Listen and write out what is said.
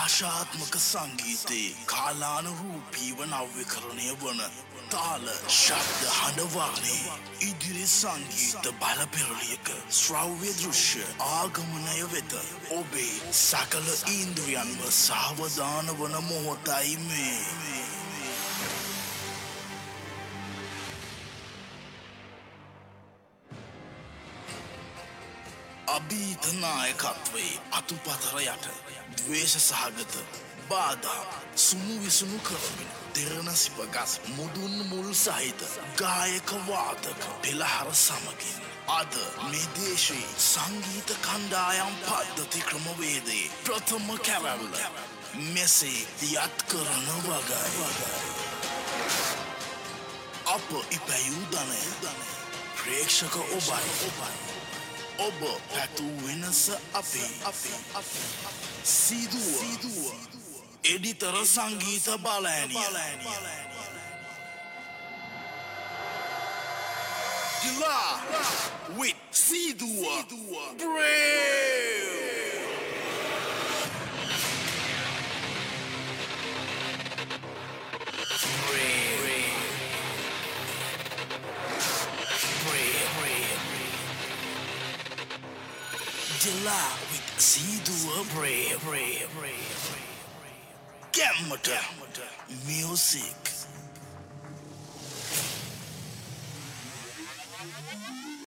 භාෂාත්මක සංගීතයේ කාලානුරූපීව නව්‍යකරණය වන තාල ශබ්ද හඬවානේ ඉදිරි සංගීත බලපෙරළියක ශ්‍රව්‍ය දෘශ්‍ය ආගමනය වෙත ඔබේ සකල ඉන්ද්‍රියන්ව සාවධාන වන මොහොතයි මේ. අභීත නායකත්වයේ අතුපතර යට ද්වේෂ සහගත බාධා සුමු විසුණු කරමින් දෙරණ සිපගස් මුදුන් මුල් සහිත ගායක වාදක පෙළහර සමගින් අද මේ දේශයේ සංගීත කණ්ඩායම් පද්ධති ක්‍රමවේදයේ ප්‍රථම කැරැල්ල මෙසේ යත් කරන වගයි. අප ඉපැයූ ධනය ප්‍රේක්ෂක ඔබයි. ඔබ පැතු වෙනස අපේ සීදුව එඩිතර සංගීත බලෑනිය Dila with සීදුව Brave Dila with සීදුව Brave Gammata music